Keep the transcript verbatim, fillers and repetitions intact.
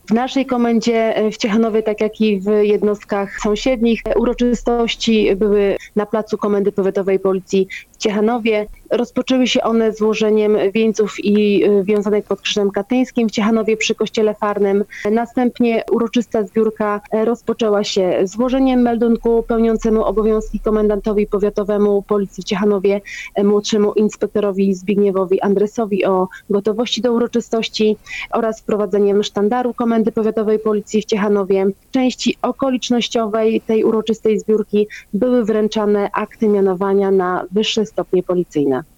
W naszej komendzie w Ciechanowie, tak jak i w jednostkach sąsiednich, uroczystości były na placu Komendy Powiatowej Policji w Ciechanowie. Rozpoczęły się one złożeniem wieńców i wiązanek pod Krzyżem Katyńskim w Ciechanowie przy Kościele Farnym. Następnie uroczysta zbiórka rozpoczęła się złożeniem meldunku pełniącemu obowiązki komendantowi powiatowemu Policji w Ciechanowie, młodszemu inspektorowi Zbigniewowi Andresowi o gotowości do uroczystości oraz wprowadzeniem sztandaru Komendy Powiatowej Policji w Ciechanowie. W części okolicznościowej tej uroczystej zbiórki były wręczane akty mianowania na wyższe stopnie policyjne.